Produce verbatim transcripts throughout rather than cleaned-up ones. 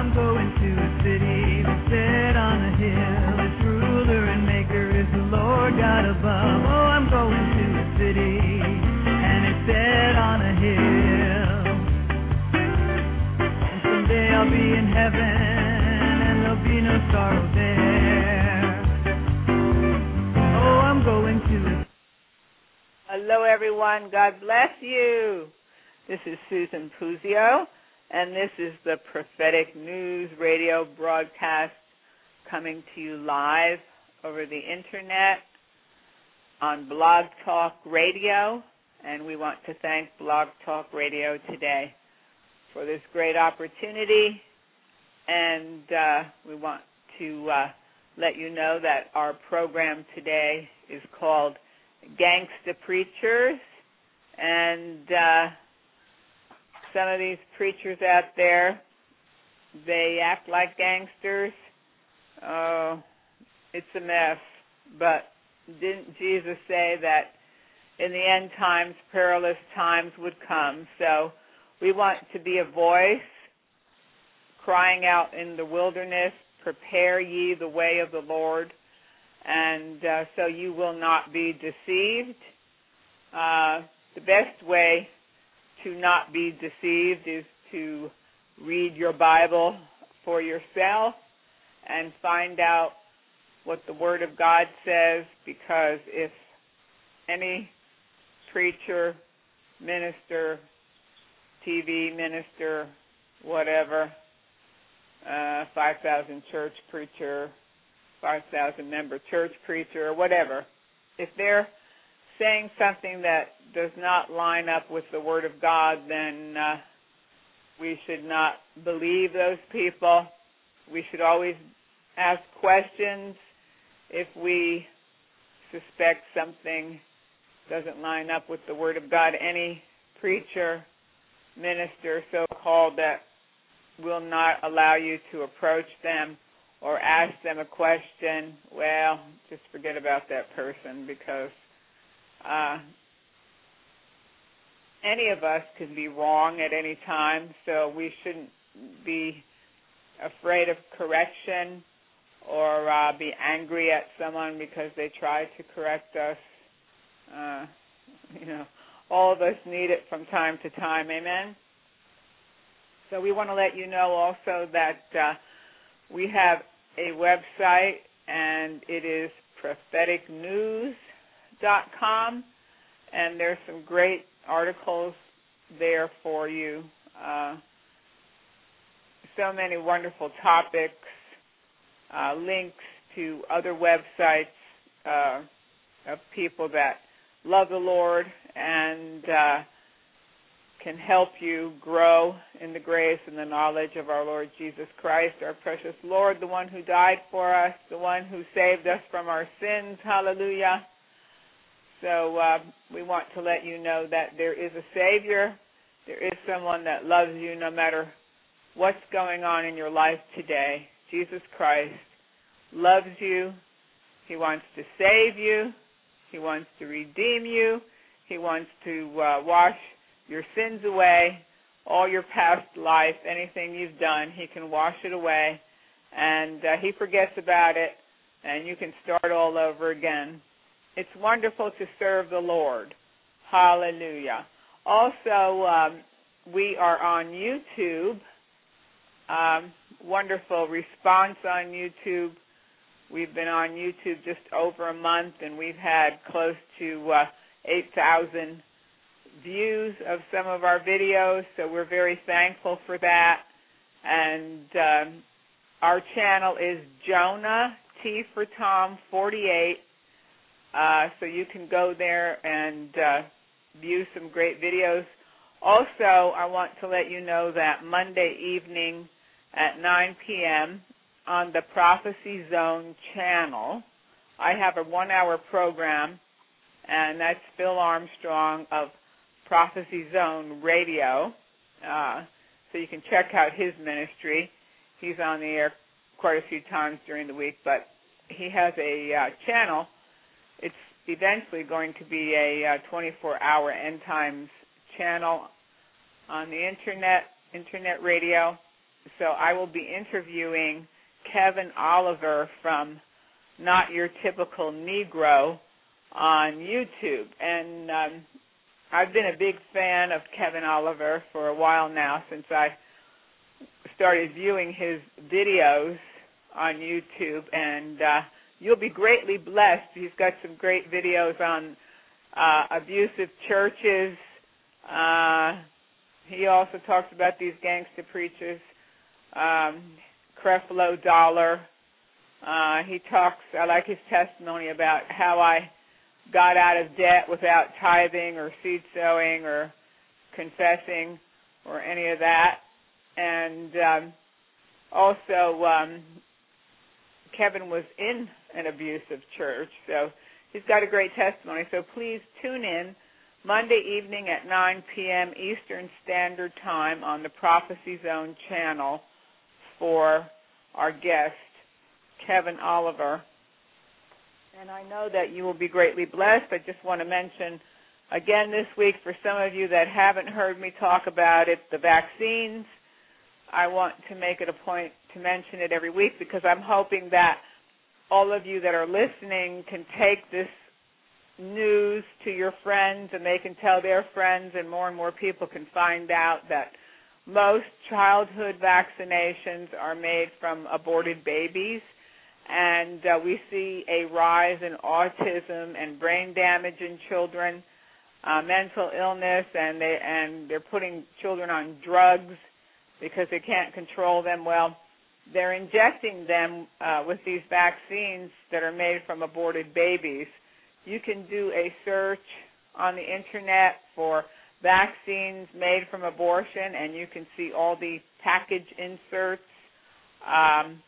I'm going to a city that's set on a hill. Its ruler and maker is the Lord God above. Oh, I'm going to a city, and it's set on a hill. And someday I'll be in heaven, and there'll be no sorrow there. Oh, I'm going to a... Hello, everyone. God bless you. This is Susan Puzio, and this is the Prophetic News Radio broadcast coming to you live over the Internet on Blog Talk Radio, and we want to thank Blog Talk Radio today for this great opportunity, and uh, we want to uh, let you know that our program today is called Gangsta Preachers, and uh, some of these preachers out there, they act like gangsters. Oh, it's a mess. But didn't Jesus say that in the end times, perilous times would come? So we want to be a voice crying out in the wilderness, prepare ye the way of the Lord, and uh, so you will not be deceived. Uh, the best way to not be deceived is to read your Bible for yourself and find out what the Word of God says, because if any preacher, minister, T V minister, whatever, uh, five thousand church preacher, five thousand member church preacher, or whatever, if they're saying something that does not line up with the Word of God, then uh, we should not believe those people. We should always ask questions if we suspect something doesn't line up with the Word of God. Any preacher, minister, so-called, that will not allow you to approach them or ask them a question, well, just forget about that person, because Uh, any of us can be wrong at any time, so we shouldn't be afraid of correction or uh, be angry at someone because they try to correct us. Uh, you know, all of us need it from time to time, amen? So we want to let you know also that uh, we have a website, and it is prophetic news dot com, and there's some great articles there for you. Uh, so many wonderful topics, uh, links to other websites uh, of people that love the Lord and uh, can help you grow in the grace and the knowledge of our Lord Jesus Christ, our precious Lord, the one who died for us, the one who saved us from our sins. Hallelujah. So uh, we want to let you know that there is a Savior. There is someone that loves you no matter what's going on in your life today. Jesus Christ loves you. He wants to save you. He wants to redeem you. He wants to uh, wash your sins away, all your past life, anything you've done. He can wash it away, and uh, He forgets about it, and you can start all over again. It's wonderful to serve the Lord. Hallelujah. Also, um, we are on YouTube. Um, wonderful response on YouTube. We've been on YouTube just over a month, and we've had close to uh, eight thousand views of some of our videos, so we're very thankful for that. And um, our channel is Jonah T for Tom forty-eight. Uh, so you can go there and uh, view some great videos. Also, I want to let you know that Monday evening at nine p.m. on the Prophecy Zone channel, I have a one-hour program, and that's Phil Armstrong of Prophecy Zone Radio. Uh, so you can check out his ministry. He's on the air quite a few times during the week, but he has a uh, channel. It's eventually going to be a uh, twenty-four hour end times channel on the internet, internet radio. so I will be interviewing Kevin Oliver from Not Your Typical Negro on YouTube. And um, I've been a big fan of Kevin Oliver for a while now, since I started viewing his videos on YouTube, and uh, you'll be greatly blessed. He's got some great videos on uh, abusive churches. Uh, he also talks about these gangster preachers, um, Creflo Dollar. Uh, he talks, I like his testimony about how I got out of debt without tithing or seed sowing or confessing or any of that. And um, also, um, Kevin was in an abusive church, so he's got a great testimony. So please tune in Monday evening at nine p.m. Eastern Standard Time on the Prophecy Zone channel for our guest, Kevin Oliver. And I know that you will be greatly blessed. I just want to mention again this week, for some of you that haven't heard me talk about it, the vaccines. I want to make it a point to mention it every week, because I'm hoping that all of you that are listening can take this news to your friends, and they can tell their friends, and more and more people can find out that most childhood vaccinations are made from aborted babies. And uh, we see a rise in autism and brain damage in children, uh, mental illness, and, they, and they're putting children on drugs because they can't control them. Well, they're injecting them uh, with these vaccines that are made from aborted babies. You can do a search on the Internet for vaccines made from abortion, and you can see all the package inserts. Um,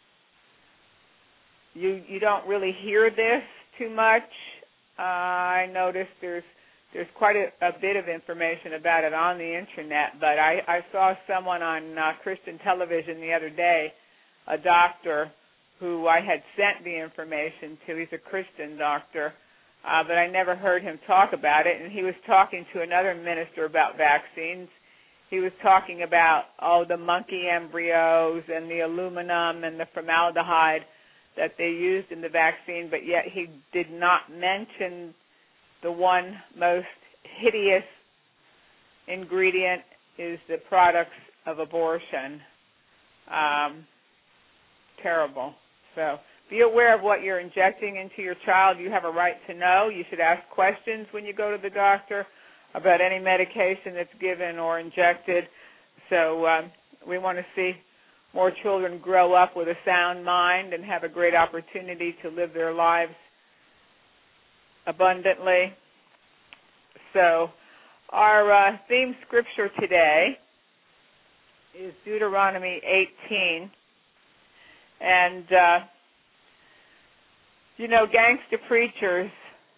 you you don't really hear this too much. Uh, I noticed there's There's quite a, a bit of information about it on the Internet, but I, I saw someone on uh, Christian television the other day, a doctor who I had sent the information to. He's a Christian doctor, uh, but I never heard him talk about it, and he was talking to another minister about vaccines. He was talking about, oh, the monkey embryos and the aluminum and the formaldehyde that they used in the vaccine, but yet he did not mention the one most hideous ingredient is the products of abortion. Um, terrible. So be aware of what you're injecting into your child. You have a right to know. You should ask questions when you go to the doctor about any medication that's given or injected. So um, we want to see more children grow up with a sound mind and have a great opportunity to live their lives abundantly. So our uh, theme scripture today is Deuteronomy eighteen. And, uh, you know, gangster preachers,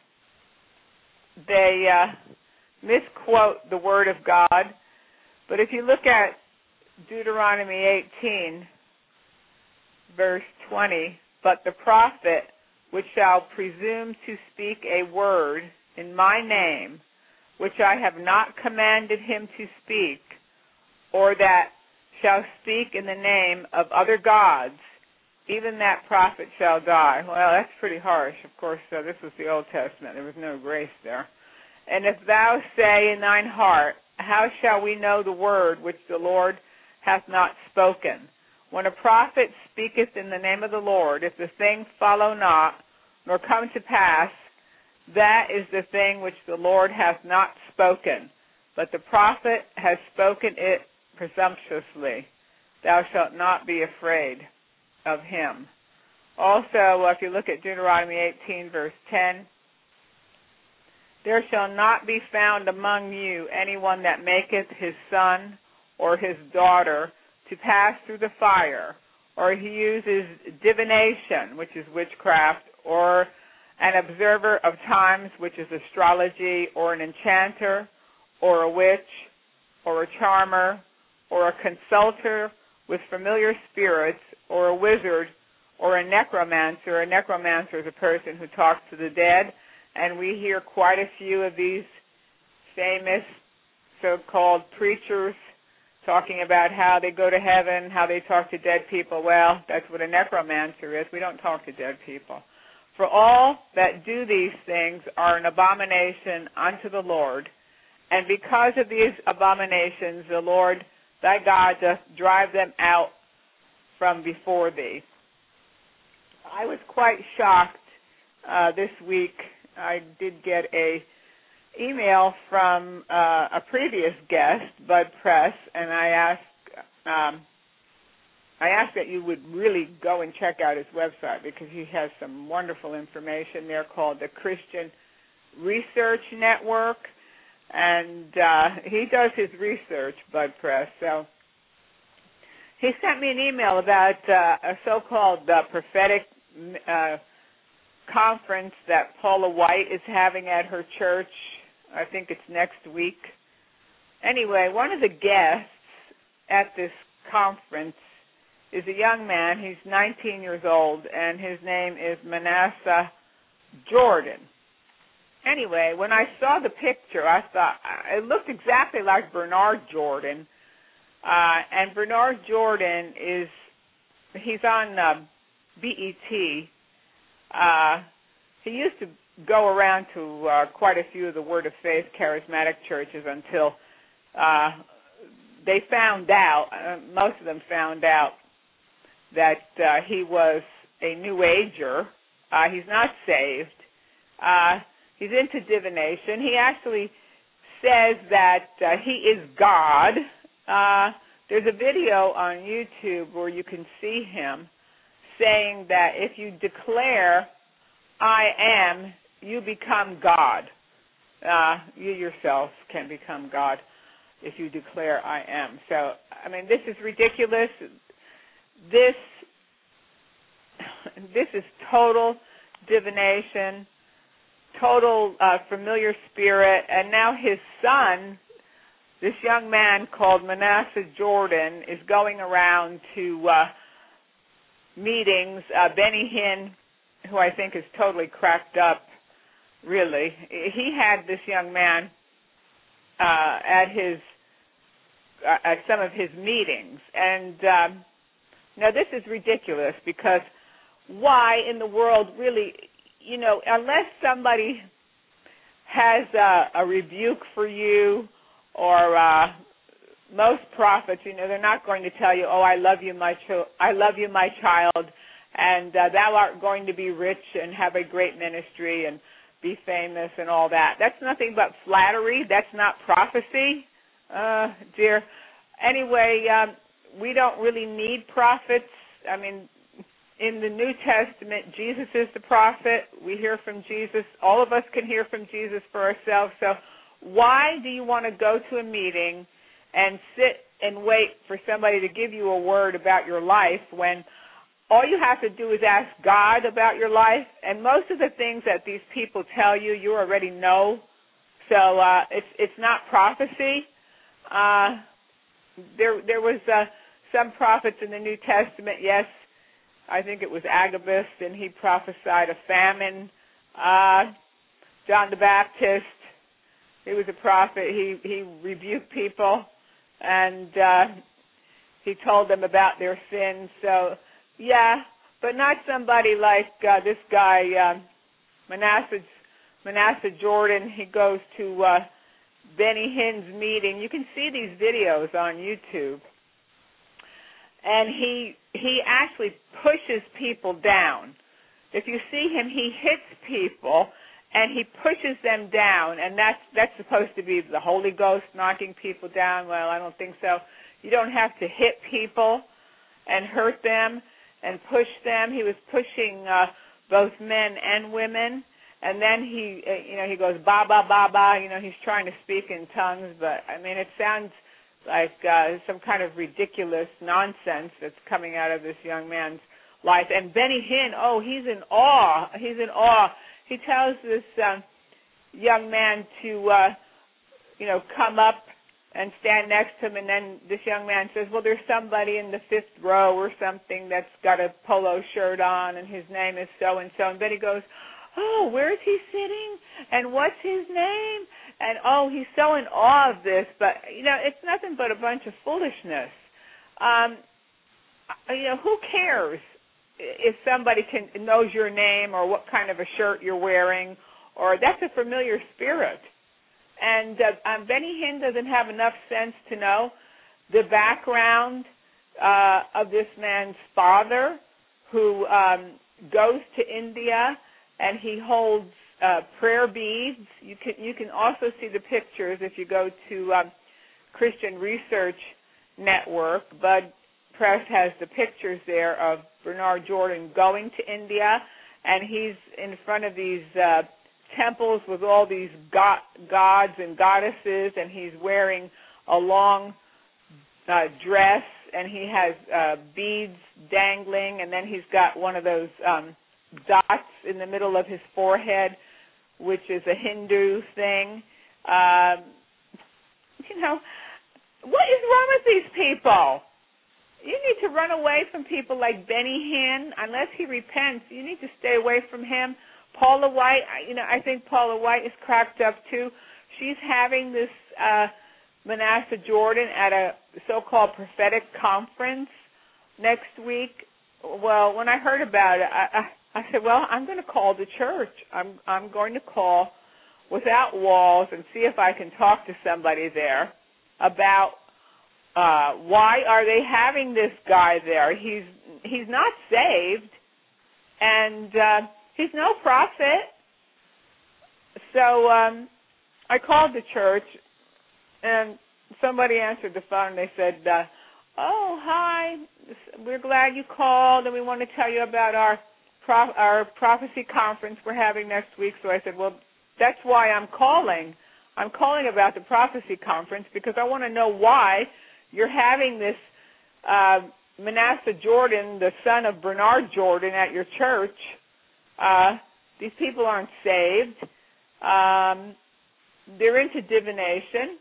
they uh, misquote the Word of God. But if you look at Deuteronomy eighteen, verse twenty, but the prophet which shall presume to speak a word in my name, which I have not commanded him to speak, or that shall speak in the name of other gods, even that prophet shall die. Well, that's pretty harsh. Of course, uh, this was the Old Testament. There was no grace there. And if thou say in thine heart, how shall we know the word which the Lord hath not spoken? When a prophet speaketh in the name of the Lord, if the thing follow not, nor come to pass, that is the thing which the Lord hath not spoken. But the prophet has spoken it presumptuously. Thou shalt not be afraid of him. Also, if you look at Deuteronomy eighteen, verse ten, there shall not be found among you anyone that maketh his son or his daughter to pass through the fire, or he uses divination, which is witchcraft, or an observer of times, which is astrology, or an enchanter, or a witch, or a charmer, or a consulter with familiar spirits, or a wizard, or a necromancer. A necromancer is a person who talks to the dead, and we hear quite a few of these famous so-called preachers talking about how they go to heaven, how they talk to dead people. Well, that's what a necromancer is. We don't talk to dead people. For all that do these things are an abomination unto the Lord, and because of these abominations the Lord thy God doth drive them out from before thee. I was quite shocked uh, this week. I did get a email from uh, a previous guest, Bud Press, and I asked um, I asked that you would really go and check out his website because he has some wonderful information there called the Christian Research Network, and uh, he does his research, Bud Press. So he sent me an email about uh, a so-called uh, prophetic uh, conference that Paula White is having at her church. I think it's next week. Anyway, one of the guests at this conference is a young man. He's nineteen years old, and his name is Manasseh Jordan. Anyway, when I saw the picture, I thought it looked exactly like Bernard Jordan. Uh, and Bernard Jordan is, he's on uh, B E T. Uh, he used to go around to uh, quite a few of the Word of Faith charismatic churches until uh, they found out, uh, most of them found out, that uh, he was a New Ager. Uh, he's not saved. Uh, he's into divination. He actually says that uh, he is God. Uh, there's a video on YouTube where you can see him saying that if you declare, I am, you become God. Uh, you yourself can become God if you declare, I am. So, I mean, this is ridiculous. This this is total divination, total uh, familiar spirit, and now his son, this young man called Manasseh Jordan, is going around to uh, meetings. Uh, Benny Hinn, who I think is totally cracked up, really, he had this young man uh, at his uh, at some of his meetings, and um, now, this is ridiculous because why in the world really, you know, unless somebody has a, a rebuke for you or uh, most prophets, you know, they're not going to tell you, oh, I love you, my child, I love you, my child, and uh, thou art going to be rich and have a great ministry and be famous and all that. That's nothing but flattery. That's not prophecy, uh, dear. Anyway, um, we don't really need prophets. I mean, in the New Testament, Jesus is the prophet. We hear from Jesus. All of us can hear from Jesus for ourselves. So why do you want to go to a meeting and sit and wait for somebody to give you a word about your life when all you have to do is ask God about your life? And most of the things that these people tell you, you already know. So uh, it's it's not prophecy. Uh, there there was uh, some prophets in the New Testament. Yes, I think it was Agabus, and he prophesied a famine. Uh, John the Baptist, he was a prophet. He he rebuked people, and uh, he told them about their sins. So, yeah, but not somebody like uh, this guy, uh, Manasseh, Manasseh Jordan. He goes to uh, Benny Hinn's meeting. You can see these videos on YouTube. And he he actually pushes people down. If you see him, he hits people, and he pushes them down, and that's that's supposed to be the Holy Ghost knocking people down. Well, I don't think so. You don't have to hit people and hurt them and push them. He was pushing uh, both men and women, and then he, uh, you know, he goes ba ba ba ba. You know, he's trying to speak in tongues, but I mean, it sounds like uh, some kind of ridiculous nonsense that's coming out of this young man's life. And Benny Hinn, oh, he's in awe. He's in awe. He tells this um, young man to, uh, you know, come up and stand next to him, and then this young man says, well, there's somebody in the fifth row or something that's got a polo shirt on, and his name is so-and-so. And Benny goes, oh, where is he sitting? And what's his name? and oh, he's so in awe of this, but, you know, it's nothing but a bunch of foolishness. Um, you know, who cares if somebody can knows your name or what kind of a shirt you're wearing, or that's a familiar spirit. And uh, um, Benny Hinn doesn't have enough sense to know the background uh, of this man's father, who um, goes to India and he holds uh, prayer beads. You can you can also see the pictures if you go to um, Christian Research Network. Bud Press has the pictures there of Bernard Jordan going to India, and he's in front of these uh, temples with all these go- gods and goddesses, and he's wearing a long uh, dress, and he has uh, beads dangling, and then he's got one of those um, dots in the middle of his forehead, which is a Hindu thing. Um, you know, what is wrong with these people? You need to run away from people like Benny Hinn. Unless he repents, you need to stay away from him. Paula White, you know, I think Paula White is cracked up too. She's having this uh, Manasseh Jordan at a so-called prophetic conference next week. Well, when I heard about it, I, I, I said, well, I'm going to call the church. I'm I'm going to call Without Walls and see if I can talk to somebody there about uh, why are they having this guy there. He's he's not saved, and uh, he's no prophet. So um, I called the church, and somebody answered the phone, and they said, uh, oh, hi, we're glad you called, and we want to tell you about our pro- our prophecy conference we're having next week. So I said, well, that's why I'm calling. I'm calling about the prophecy conference because I want to know why you're having this uh, Manasseh Jordan, the son of Bernard Jordan, at your church. Uh, these people aren't saved. Um, they're into divination,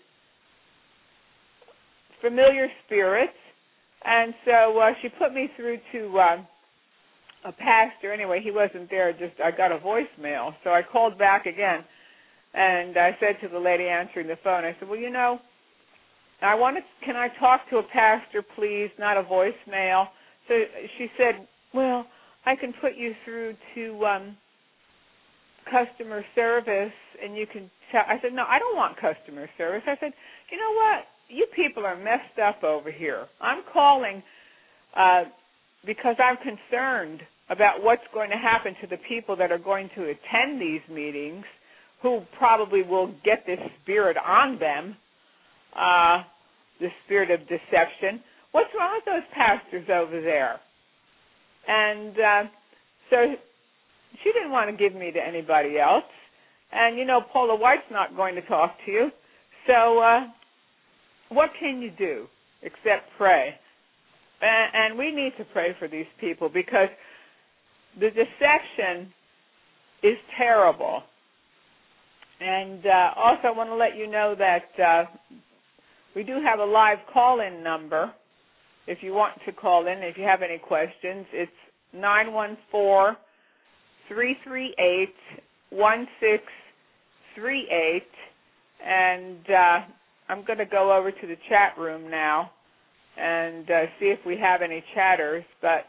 familiar spirits. And so uh, she put me through to uh, a pastor. Anyway, he wasn't there. Just I got a voicemail. So I called back again, and I said to the lady answering the phone, I said, well, you know, I wanted, can I talk to a pastor, please, not a voicemail? So she said, well, I can put you through to um, customer service, and you can tell. I said, no, I don't want customer service. I said, you know what? You people are messed up over here. I'm calling uh, because I'm concerned about what's going to happen to the people that are going to attend these meetings, who probably will get this spirit on them. Uh, the spirit of deception. What's wrong with those pastors over there? And uh, so she didn't want to give me to anybody else. And, you know, Paula White's not going to talk to you. So uh, what can you do except pray? And, and we need to pray for these people because the deception is terrible. And uh, also I want to let you know that uh, we do have a live call-in number if you want to call in, if you have any questions. It's nine one four, three three eight, one six three eight. And uh, I'm going to go over to the chat room now and uh, see if we have any chatters. But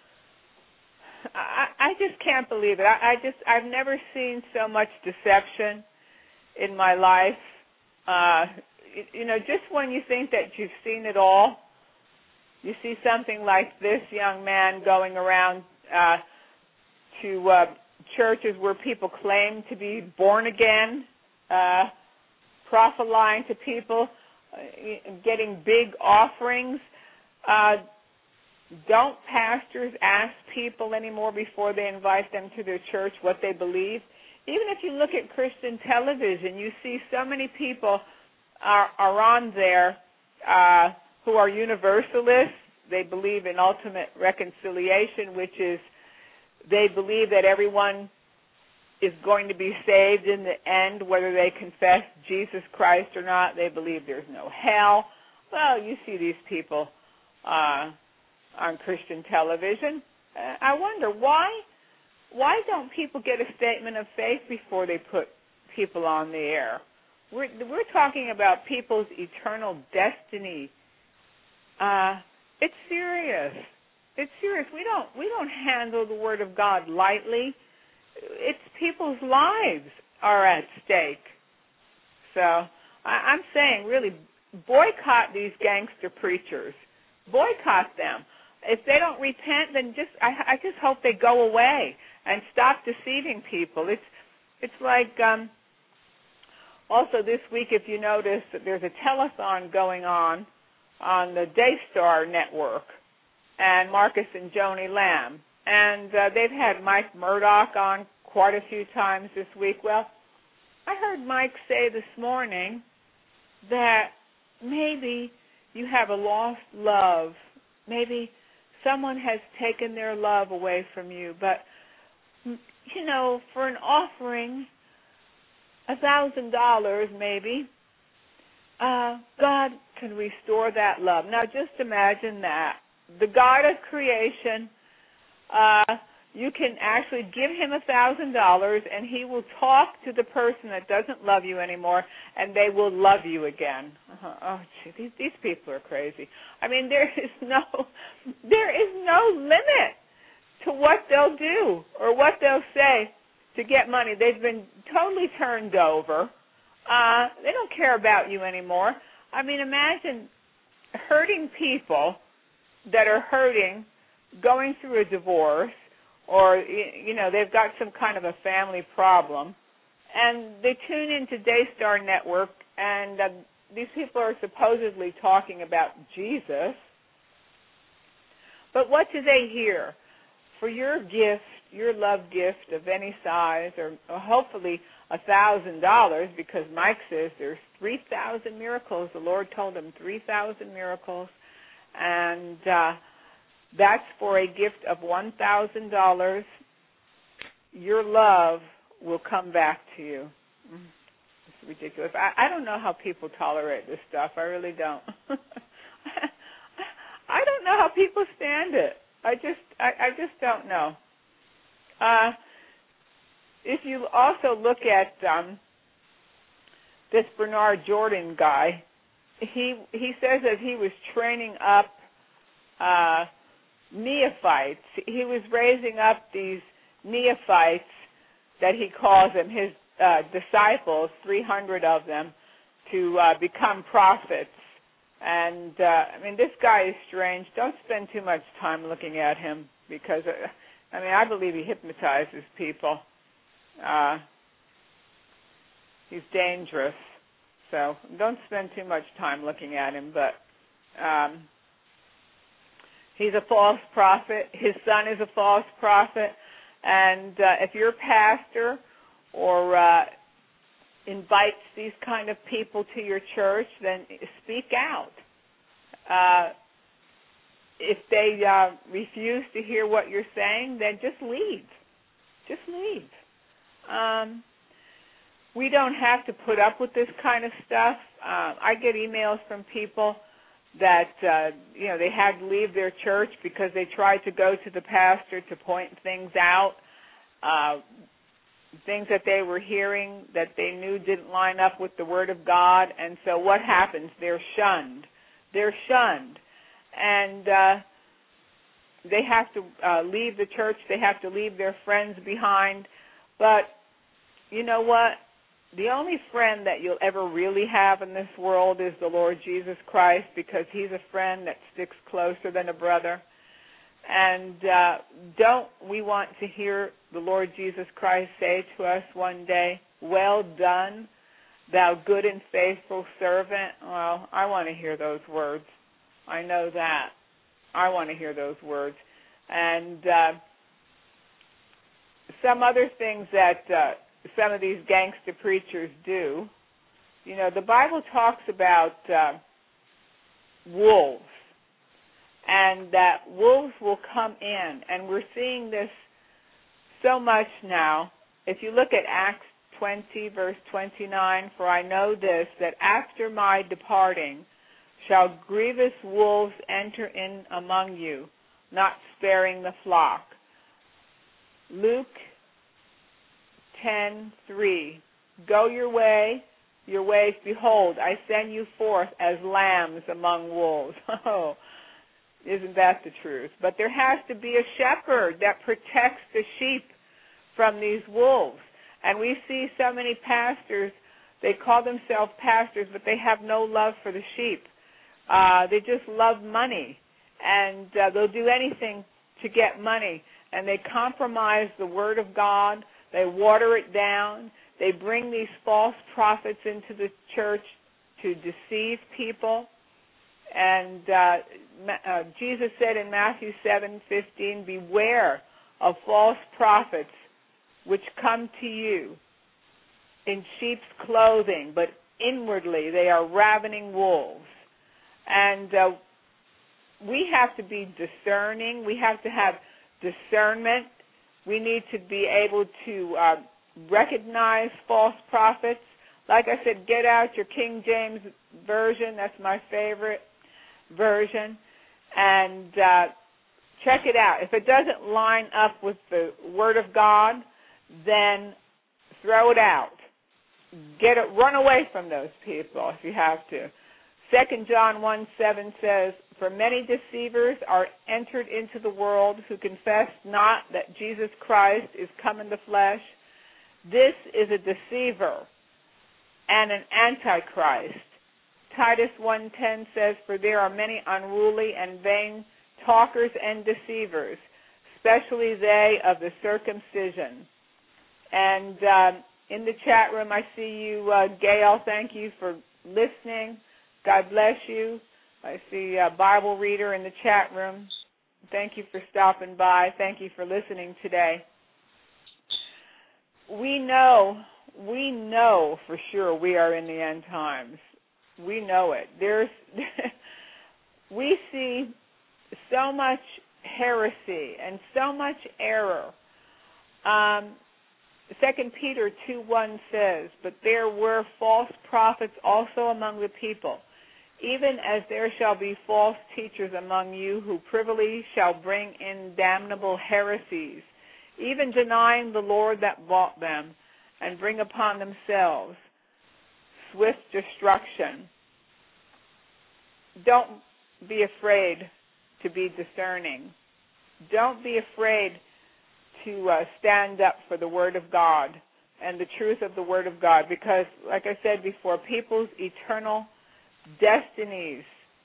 I, I just can't believe it. I, I just, I've never seen so much deception in my life. Uh, you know, just when you think that you've seen it all, you see something like this young man going around uh, to uh, churches where people claim to be born again, uh, prophesying to people, uh, getting big offerings. Uh, don't pastors ask people anymore before they invite them to their church what they believe? Even if you look at Christian television, you see so many people are, are on there uh, who are universalists. They believe in ultimate reconciliation, which is they believe that everyone is going to be saved in the end, whether they confess Jesus Christ or not. They believe there's no hell. Well, you see these people uh, on Christian television. Uh, I wonder why. Why don't people get a statement of faith before they put people on the air? We're we're talking about people's eternal destiny. Uh, it's serious. It's serious. We don't we don't handle the Word of God lightly. It's people's lives are at stake. So I, I'm saying, really, boycott these gangster preachers. Boycott them. If they don't repent, then just I, I just hope they go away and stop deceiving people. It's it's like um, also this week, if you notice, there's a telethon going on on the Daystar Network, and Marcus and Joni Lamb, and uh, they've had Mike Murdoch on quite a few times this week. Well, I heard Mike say this morning that maybe you have a lost love. Maybe someone has taken their love away from you. But, you know, for an offering, a thousand dollars maybe, uh, God can restore that love. Now, just imagine that. The God of creation, uh, you can actually give him a thousand dollars, and he will talk to the person that doesn't love you anymore, and they will love you again. Uh-huh. Oh, gee, these, these people are crazy. I mean, there is no, there is no limit to what they'll do or what they'll say to get money. They've been totally turned over. Uh, they don't care about you anymore. I mean, imagine hurting people that are hurting, going through a divorce, or, you know, they've got some kind of a family problem, and they tune into Daystar Network, and uh, these people are supposedly talking about Jesus. But what do they hear? For your gift, your love gift of any size, or, or hopefully a thousand dollars, because Mike says there's three thousand miracles. The Lord told him three thousand miracles, and uh, that's for a gift of one thousand dollars. Your love will come back to you. It's ridiculous. I, I don't know how people tolerate this stuff. I really don't. I don't know how people stand it. I just, I, I just don't know. Uh, if you also look at um, this Bernard Jordan guy, he he says that he was training up uh, neophytes. He was raising up these neophytes that he calls them, his uh, disciples, three hundred of them, to uh, become prophets. And, uh, I mean, this guy is strange. Don't spend too much time looking at him because, uh, I mean, I believe he hypnotizes people. Uh, he's dangerous. So don't spend too much time looking at him. But um, he's a false prophet. His son is a false prophet. And uh, if you're a pastor or uh, invites these kind of people to your church, then speak out. Uh, if they uh, refuse to hear what you're saying, then just leave. Just leave. Um, we don't have to put up with this kind of stuff. Uh, I get emails from people that, uh, you know, they had to leave their church because they tried to go to the pastor to point things out, uh, things that they were hearing that they knew didn't line up with the Word of God. And so what happens? They're shunned. They're shunned. And uh, they have to uh, leave the church. They have to leave their friends behind. But you know what? The only friend that you'll ever really have in this world is the Lord Jesus Christ, because he's a friend that sticks closer than a brother. And uh, don't we want to hear the Lord Jesus Christ say to us one day, "Well done, thou good and faithful servant"? Well, I want to hear those words. I know that. I want to hear those words. And uh, some other things that uh, some of these gangster preachers do, you know, the Bible talks about uh, wolves. And that wolves will come in. And we're seeing this so much now. If you look at Acts twenty, verse twenty-nine, "For I know this, that after my departing shall grievous wolves enter in among you, not sparing the flock." Luke ten three, "Go your way, your ways. Behold, I send you forth as lambs among wolves. Oh, isn't that the truth? But there has to be a shepherd that protects the sheep from these wolves. And we see so many pastors, they call themselves pastors, but they have no love for the sheep. Uh, they just love money, and uh, they'll do anything to get money. And they compromise the Word of God. They water it down. They bring these false prophets into the church to deceive people. And uh, uh, Jesus said in Matthew seven fifteen, beware of false prophets which come to you in sheep's clothing, but inwardly they are ravening wolves. And uh, we have to be discerning. We have to have discernment. We need to be able to uh, recognize false prophets. Like I said, get out your King James Version. That's my favorite version. And uh, check it out. If it doesn't line up with the Word of God, then throw it out. Get it. Run away from those people if you have to. Second John one seven says, for many deceivers are entered into the world who confess not that Jesus Christ is come in the flesh. This is a deceiver and an antichrist. Titus one ten says, for there are many unruly and vain talkers and deceivers, especially they of the circumcision. And um, in the chat room, I see you, uh, Gail. Thank you for listening. God bless you. I see a Bible reader in the chat room. Thank you for stopping by. Thank you for listening today. We know, we know for sure we are in the end times. We know it. There's, we see so much heresy and so much error. Um, Second Peter two one says, but there were false prophets also among the people, even as there shall be false teachers among you who privily shall bring in damnable heresies, even denying the Lord that bought them, and bring upon themselves swift destruction. Don't be afraid to be discerning. Don't be afraid to uh, stand up for the Word of God and the truth of the Word of God, because, like I said before, people's eternal destinies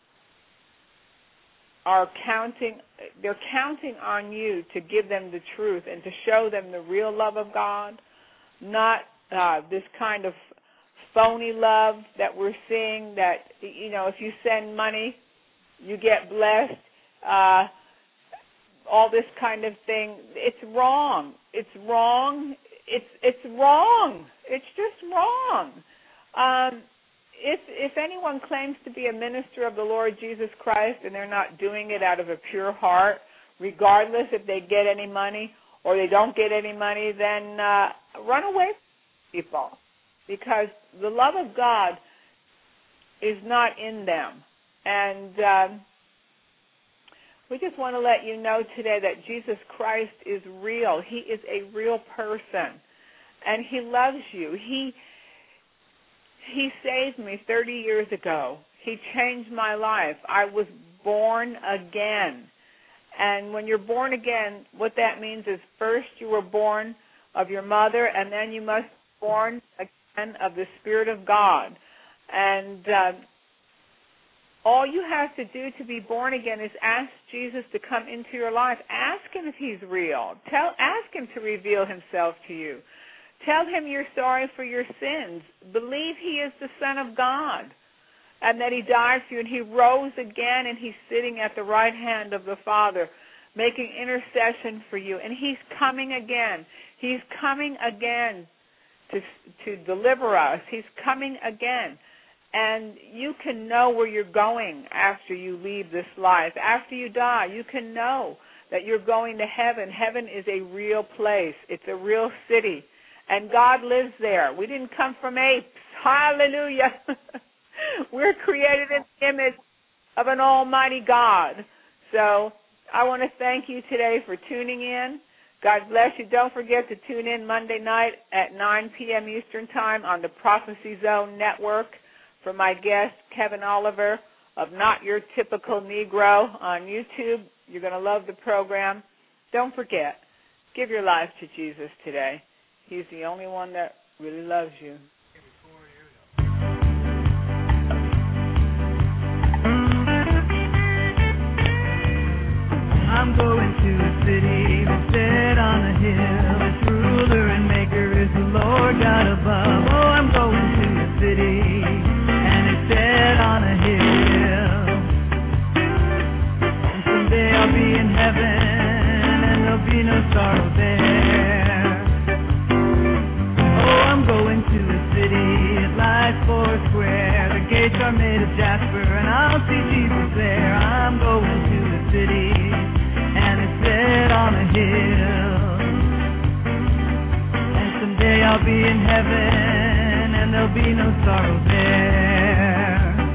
are counting, they're counting on you to give them the truth and to show them the real love of God, not uh, this kind of phony love that we're seeing that, you know, if you send money, you get blessed, uh, all this kind of thing. It's wrong. It's wrong. It's it's wrong. It's just wrong. Um, if if anyone claims to be a minister of the Lord Jesus Christ and they're not doing it out of a pure heart, regardless if they get any money or they don't get any money, then uh, run away from people, because the love of God is not in them. And um, we just want to let you know today that Jesus Christ is real. He is a real person, and He loves you. He He saved me thirty years ago. He changed my life. I was born again. And when you're born again, what that means is first you were born of your mother, and then you must be born again of the Spirit of God. And uh, all you have to do to be born again is ask Jesus to come into your life. Ask Him if He's real. Tell, ask Him to reveal Himself to you. Tell Him you're sorry for your sins. Believe He is the Son of God and that He died for you and He rose again and He's sitting at the right hand of the Father making intercession for you. And He's coming again. He's coming again to, to deliver us. He's coming again. And you can know where you're going after you leave this life. After you die, you can know that you're going to heaven. Heaven is a real place. It's a real city. And God lives there. We didn't come from apes. Hallelujah. We're created in the image of an almighty God. So I want to thank you today for tuning in God bless you. Don't forget to tune in Monday night at nine p.m. Eastern Time on the Prophecy Zone Network for my guest, Kevin Oliver of Not Your Typical Negro on YouTube. You're going to love the program. Don't forget, give your life to Jesus today. He's the only one that really loves you. I'm going to a city that's set on a hill. Its ruler and maker is the Lord God above. Oh, I'm going to a city, and it's set on a hill. And someday I'll be in heaven, and there'll be no sorrow there. Oh, I'm going to a city, it lies four square. The gates are made of jasper, and I'll see Jesus there. I'm going to a city, and it's set on a hill. And someday I'll be in heaven, and there'll be no sorrow there.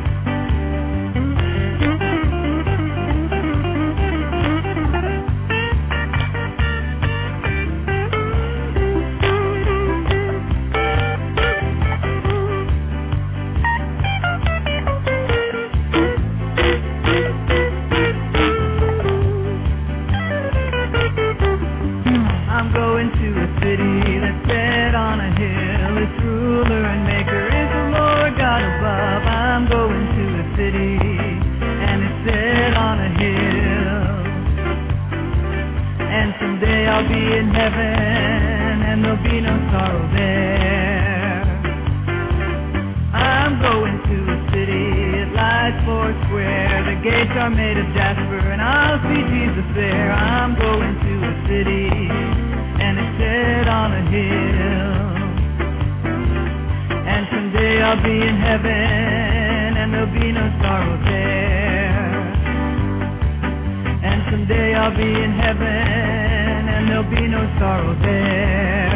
I'm going to a city that's set on a hill. Its ruler and maker is the Lord God above. I'm going to a city, and it's set on a hill. And someday I'll be in heaven, and there'll be no sorrow there. I'm going to a city, it lies four square. The gates are made of jasper, and I'll see Jesus there. I'm going to a city, and it's set on a hill. And someday I'll be in heaven, and there'll be no sorrow there. And someday I'll be in heaven, and there'll be no sorrow there.